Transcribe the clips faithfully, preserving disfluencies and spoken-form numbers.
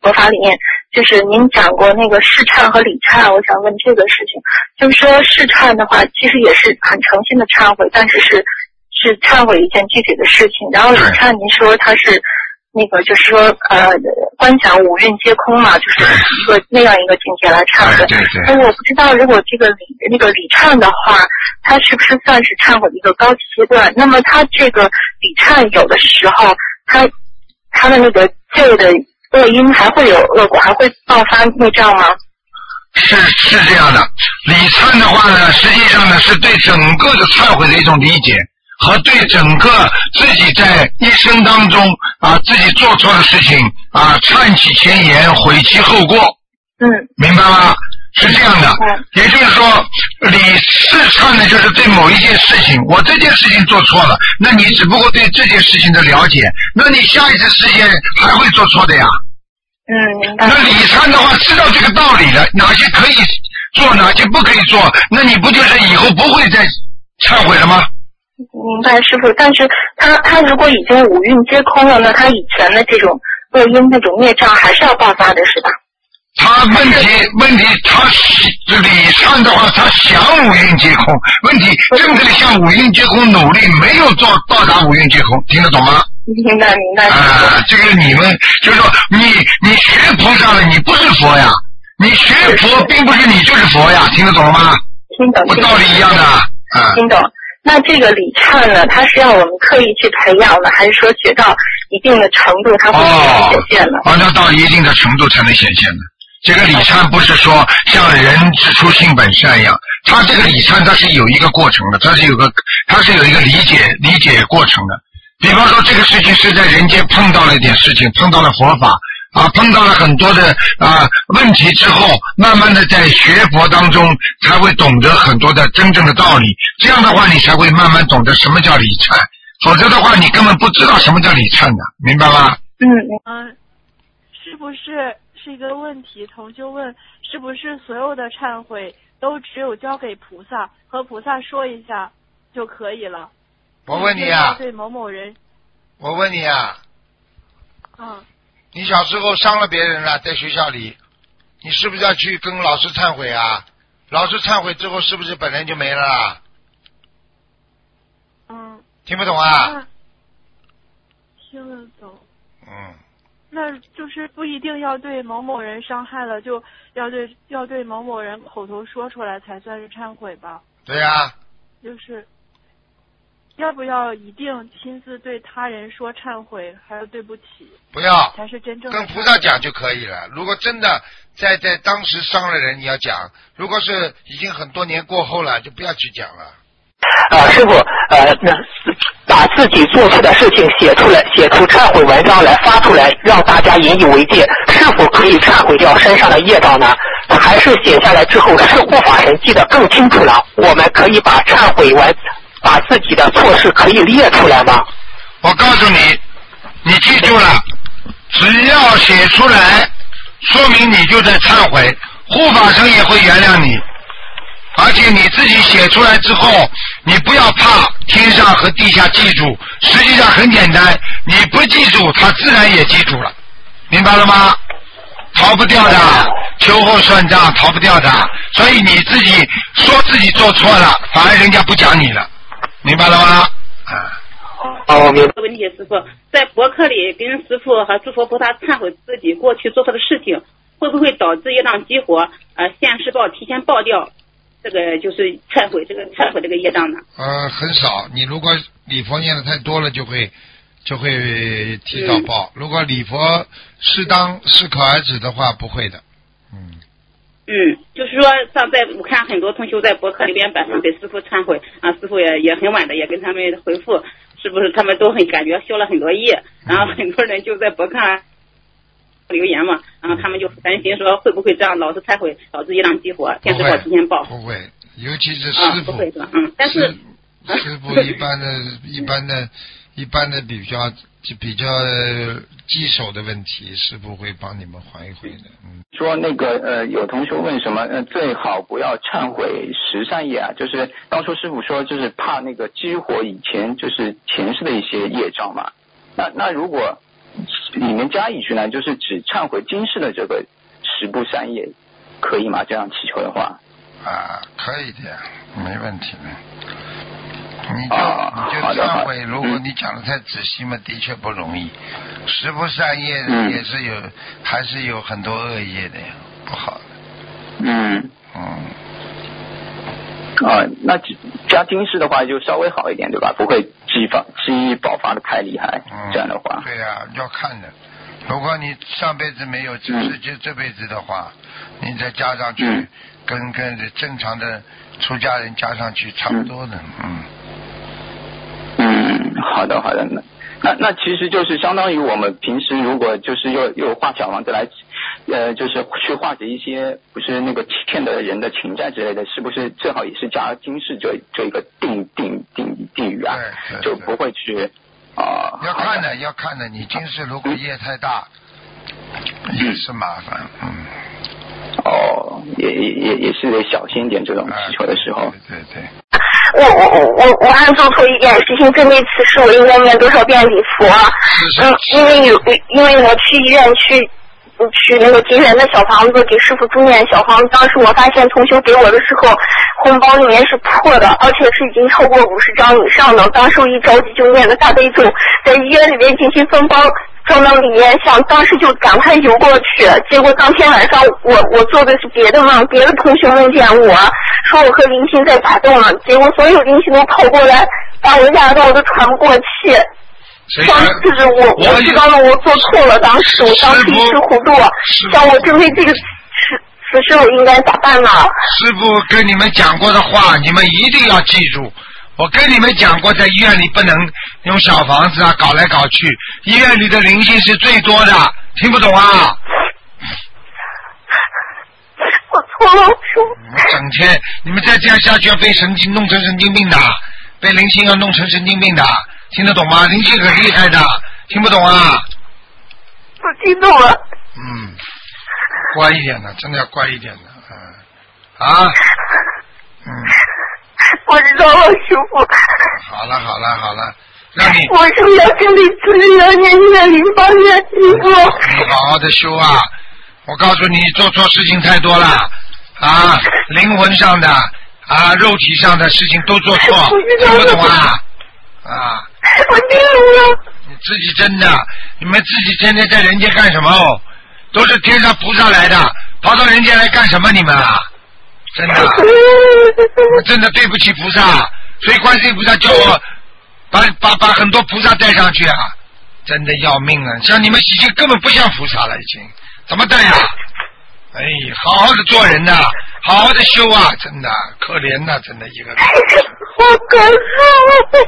佛法里面，就是您讲过那个试忏和理忏，我想问这个事情，就是说试忏的话，其实也是很诚心的忏悔，但是是是忏悔一件具体的事情，然后理忏您说它是那个就是说呃观想五蕴皆空嘛，就是一个那样一个境界来忏悔。但是我不知道如果这个理那个理忏的话，它是不是算是忏悔的一个高级阶段？那么它这个理忏有的时候，它它的那个旧的恶因还会有恶果，还会爆发孽障吗？ 是是这样的，理忏的话呢，实际上呢是对整个的忏悔的一种理解。和对整个自己在一生当中啊自己做错的事情啊忏其前言悔其后过， 嗯， 明白吗？是这样的，嗯、也就是说理事忏呢就是对某一件事情，我这件事情做错了，那你只不过对这件事情的了解，那你下一次事件还会做错的呀。 嗯，明白。 那理忏的话知道这个道理了，哪些可以做哪些不可以做，那你不就是以后不会再忏悔了吗？ 明白，师傅。但是他他如果已经五蕴皆空了呢，他以前的这种恶因那种孽障还是要爆发的，是吧？ 他问题问题他理忏的话，他想五蕴皆空，问题正在向五蕴皆空努力，没有做到达五蕴皆空，听得懂吗？ 明白明白。 啊，这个你们就是说你你学菩萨了，你不是佛呀，你学佛并不是你就是佛呀，听得懂吗？ 听懂。 我道理一样的。啊， 听懂。那这个理忏呢，它是要我们刻意去培养的，还是说学到一定的程度它会显现的？ 哦，要到一定的程度才能显现的。这个理忏不是说像人之初性本善一样，它这个理忏它是有一个过程的，它是有个它是有一个理解理解过程的。比方说这个事情是在人间碰到了一点事情，碰到了佛法啊，碰到了很多的啊问题之后，慢慢的在学佛当中才会懂得很多的真正的道理。这样的话，你才会慢慢懂得什么叫理忏，否则的话，你根本不知道什么叫理忏的，明白吗？ 嗯嗯，是不是是一个问题？同修问，是不是所有的忏悔都只有交给菩萨，和菩萨说一下就可以了？ 我问你啊， 对某某人， 我问你啊， 嗯。 你小时候伤了别人了，在学校里，你是不是要去跟老师忏悔啊？老师忏悔之后，是不是本人就没了啦？ 嗯。 听不懂啊？ 听得懂。 嗯。 那就是不一定要对某某人伤害了，就要对要对某某人口头说出来才算是忏悔吧？ 对呀、啊。 就是。要不要一定亲自对他人说忏悔，还有对不起？ 不要， 才是真正的跟菩萨讲就可以了。如果真的在在当时伤了人，你要讲；如果是已经很多年过后了，就不要去讲了。 啊，师傅，呃，那把自己做错的事情写出来，写出忏悔文章来发出来，让大家引以为戒，是否可以忏悔掉身上的业障呢？还是写下来之后，是护法神记得更清楚了？我们可以把忏悔文。把自己的错事可以列出来吗？ 我告诉你，你记住了，只要写出来，说明你就在忏悔，护法神也会原谅你。而且你自己写出来之后，你不要怕天上和地下记住，实际上很简单，你不记住，他自然也记住了，明白了吗？逃不掉的，秋后算账逃不掉的，所以你自己说自己做错了，反而人家不讲你了。明白了吗？啊， 哦，明白。 问题，师傅，在博客里跟师傅和诸佛菩萨忏悔自己过去做错的事情，会不会导致业障激活？呃，现世报提前报掉，这个就是忏悔这个忏悔这个业障呢？ 呃，很少。你如果礼佛念的太多了，就会就会提早报。嗯、如果礼佛适当适可而止的话，不会的。嗯。 嗯，就是说，像在我看很多同学在博客里边摆上给师傅忏悔啊，师傅也也很晚的也跟他们回复，是不是他们都很感觉消了很多业，然后很多人就在博客上留言嘛，然后他们就担心说会不会这样老是忏悔导致业障激活，现世报提前报。 不会，尤其是师傅、 啊、不会是吧？嗯，但是师傅一般的、一般的、一般的比较比较棘手的问题，师傅会帮你们还一回的。嗯， 说那个呃，有同学问什么呃，最好不要忏悔十善业啊，就是当初师傅说就是怕那个激活以前就是前世的一些业障嘛。那那如果里面加一句呢，就是只忏悔今世的这个十不善业，可以吗？这样祈求的话。 啊，可以的，没问题的。你就、 啊、 你就忏悔，如果你讲的太仔细嘛，的确不容易。十不善业也是有，嗯、还是有很多恶业的呀，不好的。 嗯。 嗯。 啊，那加今世的话就稍微好一点，对吧？不会激发激爆发的太厉害，嗯、这样的话。 对呀、啊，要看的。如果你上辈子没有，只是就这辈子的话，嗯、你再加上去，嗯、跟跟正常的出家人加上去差不多的，嗯。 嗯，好的好的，那那那其实就是相当于我们平时如果就是又又画小房子来，呃，就是去化解一些不是那个欠的人的情债之类的，是不是最好也是加今世这这一个定定定定语啊？ 对对对， 就不会去啊。 要看的要看的，你今世如果业太大，嗯、也是麻烦，嗯。 哦，也也也也是得小心点这种祈求的时候。 对对对。 我我我我我还做错一件事情，这那次是我应该念多少遍礼佛？嗯，因为有因为我去医院去去那个结缘的小房子给师傅助念小房子，当时我发现同修给我的时候，红包里面是破的，而且是已经超过五十张以上的。当时我一着急就念了大悲咒，在医院里面进行分包。装到里面，想当时就赶快游过去，结果当天晚上我我做的是别的梦，别的同学梦见我说我和灵性在打斗了，结果所有灵性都跑过来把我压到我都喘不过气。当时我我知道了我做错了，当时我当时一时糊涂，像我针对这个此此事我应该咋办呢？ 师父跟你们讲过的话，你们一定要记住。我跟你们讲过，在医院里不能用小房子啊搞来搞去，医院里的灵性是最多的，听不懂啊？ 我错了，师父。 你们整天，你们再这样下去要被神经弄成神经病的，被灵性要弄成神经病的，听得懂吗？灵性很厉害的，听不懂啊？ 我听懂了。 嗯，乖一点的，真的要乖一点的，嗯，啊，嗯。 我知道了，师傅。 好了好了好了，让你。 我是不是要跟你自己要念念零八念师傅？ 你好好的修啊！我告诉你，做错事情太多了啊，灵魂上的啊，肉体上的事情都做错，听不懂啊？啊！ 我听懂了。 你自己真的，你们自己天天在人间干什么哦？都是天上菩萨来的，跑到人间来干什么？你们啊？真的，我真的对不起菩萨，所以观世音菩萨叫我把把把很多菩萨带上去啊，真的要命啊！像你们已经根本不像菩萨了，已经怎么带呀、啊？哎，好好的做人呐、啊，好好的修啊，真的可怜呐、啊，真的一个。 我感受，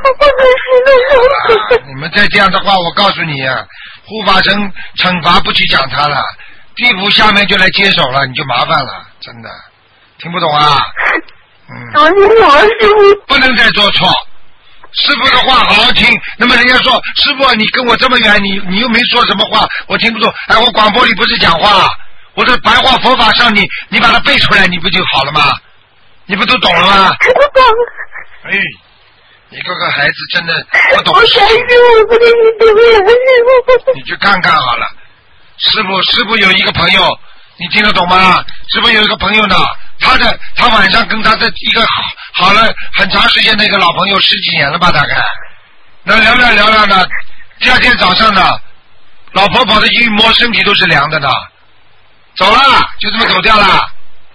我你们再这样的话，我告诉你啊，护法神惩罚不去讲他了，地府下面就来接手了，你就麻烦了，真的。听不懂啊？嗯。 我听懂了，师傅。 不能再做错，师傅的话好好听。那么人家说，师傅你跟我这么远，你你又没说什么话，我听不懂。哎，我广播里不是讲话，我的白话佛法上你你把它背出来，你不就好了吗？你不都懂了吗？ 我懂。 哎，你个个孩子真的不懂。 我感谢我不给你丢脸，师傅。 你去看看好了，师傅师傅有一个朋友，你听得懂吗？师傅有一个朋友呢。他的他晚上跟他的一个好好了很长时间的一个老朋友十几年了吧大概，那聊聊聊聊呢，第二天早上呢，老婆跑的一摸身体都是凉的呢，走了就这么走掉了。啊，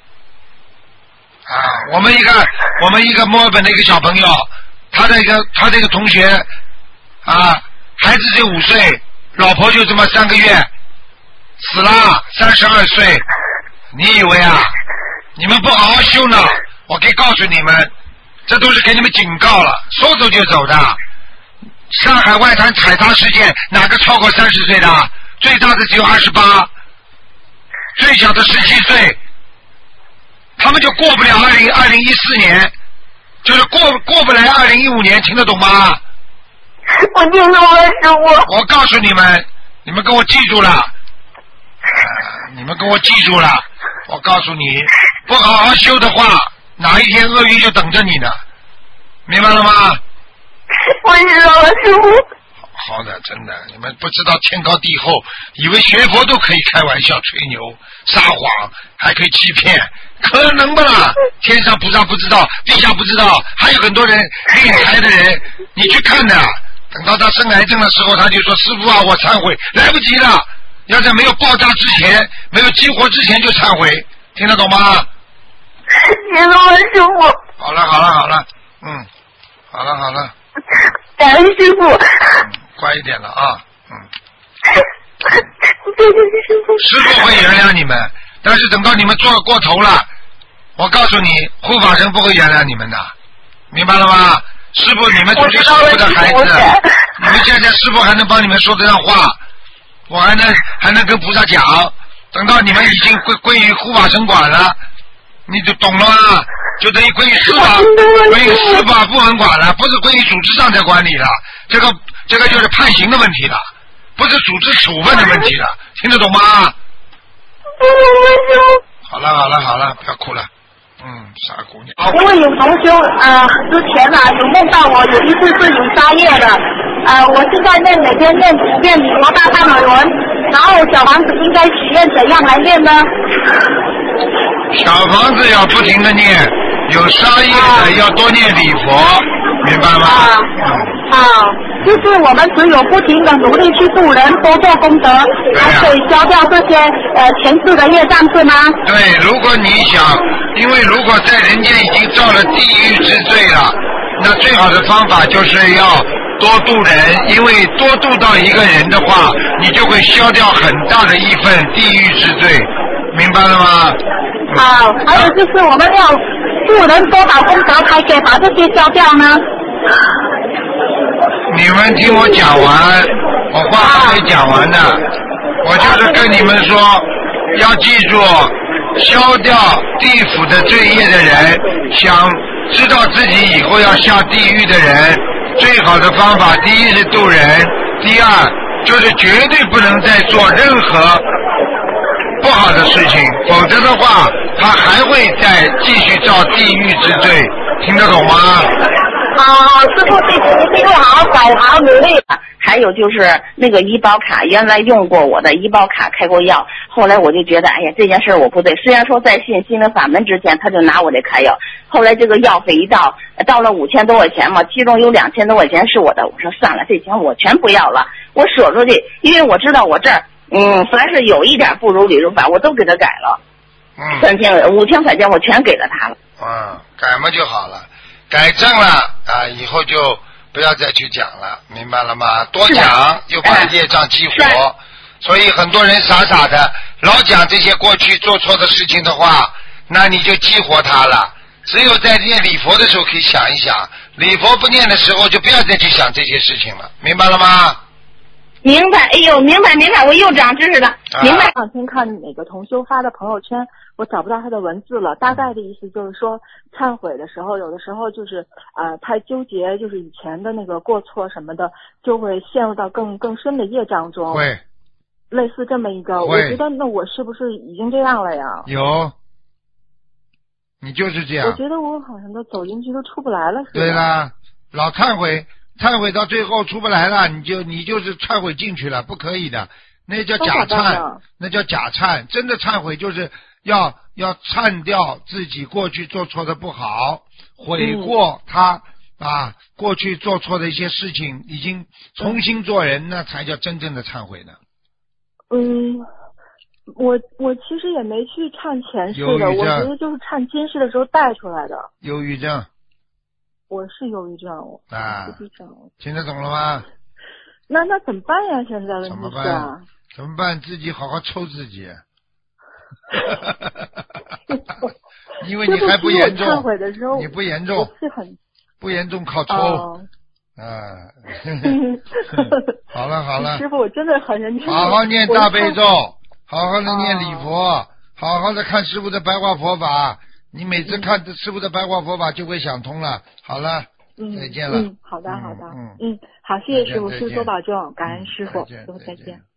我们一个我们一个墨尔本的一个小朋友，他的一个他这个同学啊，孩子只有五岁，老婆就这么三个月死了，三十二岁，你以为啊？你们不好好修呢，我可以告诉你们，这都是给你们警告了，说走就走的。上海外滩踩踏事件，哪个超过三十岁的？最大的只有二十八，最小的十七岁，他们就过不了二零二零一四年，就是过过不来二零一五年，听得懂吗？ 我听懂了，师傅。 我告诉你们，你们跟我记住了，呃、你们跟我记住了。我告诉你，不好好修的话，哪一天厄运就等着你呢，明白了吗？ 我知道了，师傅。 好的，真的，你们不知道天高地厚，以为学佛都可以开玩笑、吹牛、撒谎，还可以欺骗，可能不啦？天上菩萨不知道，地下不知道，还有很多人敛财的人，你去看的。等到他生癌症的时候，他就说：“师父啊，我忏悔，来不及了。要在没有爆炸之前，没有激活之前就忏悔，听得懂吗？” 谢谢我师父。 好了，好了，好了，嗯，好了，好了。 感恩师父。 嗯，乖一点了啊，嗯。 谢谢师父。 师父会原谅你们，但是等到你们做过头了，我告诉你，护法神不会原谅你们的，明白了吗？师父，你们属于师父的孩子，你们现在师父还能帮你们说得上话，我还能还能跟菩萨讲，等到你们已经归归于护法神管了，你就懂了吗？就等于归于司法，归于司法部门管了，不是归于组织上在管理了，这个这个就是判刑的问题了，不是组织处分的问题了，听得懂吗？好了好了好了，不要哭了。嗯，傻姑娘。 因为有同修呃之前呢、啊、有梦到我有一次是有杀业的，呃我现在念每天念几遍礼佛大忏悔文，然后小房子应该许愿怎样来念呢？ 小房子要不停的念，有杀业的、啊、要多念礼佛，明白吗？ 啊、嗯、啊，就是我们只有不停的努力去度人，多做功德，才可以消掉这些呃前世的业障，是吗？ 对，如果你想，因为如果在人间已经造了地狱之罪了，那最好的方法就是要多度人，因为多度到一个人的话，你就会消掉很大的一份地狱之罪，明白了吗？ 好，还有就是我们要度人多少功德才可以把这些消掉呢？ 你们听我讲完，我话还没讲完呢，我就是跟你们说，要记住，消掉地府的罪业的人，想知道自己以后要下地狱的人，最好的方法，第一是度人，第二就是绝对不能再做任何不好的事情，否则的话，他还会再继续造地狱之罪，听得懂吗？ 好，师父，这这个好好改，好好努力。还有就是那个医保卡，原来用过我的医保卡开过药，后来我就觉得，哎呀，这件事我不对。虽然说在信心灵法门之前，他就拿我的开药，后来这个药费一到，到了五千多块钱嘛，其中有两千多块钱是我的，我说算了，这钱我全不要了，我舍出去，因为我知道我这儿，嗯，凡是有一点不如理如法，我都给他改了。嗯，三千五千块钱我全给了他了。 嗯，改嘛就好了。改正了啊，以后就不要再去讲了，明白了吗？多讲就把业障激活，所以很多人傻傻的老讲这些过去做错的事情的话，那你就激活它了。只有在念礼佛的时候可以想一想，礼佛不念的时候就不要再去想这些事情了，明白了吗？ 明白，哎呦，明白明白，我又长知识了，明白。 这两天看哪个同修发的朋友圈，我找不到他的文字了，大概的意思就是说，忏悔的时候，有的时候就是呃太纠结，就是以前的那个过错什么的，就会陷入到更更深的业障中。 会， 类似这么一个，我觉得那我是不是已经这样了呀？ 有，你就是这样。 我觉得我好像都走进去都出不来了似的。 对啦，老忏悔。忏悔到最后出不来了，你就你就是忏悔进去了，不可以的，那叫假忏，那叫假忏。真的忏悔就是要要忏掉自己过去做错的不好，悔过他、嗯、啊过去做错的一些事情，已经重新做人，那才叫真正的忏悔呢。 嗯，我我其实也没去忏前世的，我觉得就是忏今世的时候带出来的。 忧郁症。 我是忧郁症啊，听得懂了吗？ 那那怎么办呀？现在问题是怎么办？怎么办？自己好好抽自己。因为你还不严重， 忏悔的时候你不严重， 是很不严重靠抽。 哦、 啊，好了好了， 师傅，我真的很认真。 好好念大悲咒，好好的念礼佛、哦，好好的看师父的白话佛法。你每次看师父的白话佛法就会想通了。好了， 嗯、 再见了。 嗯，好的好的，嗯嗯，好，谢谢师傅，师傅多保重，感恩师傅，师傅再见。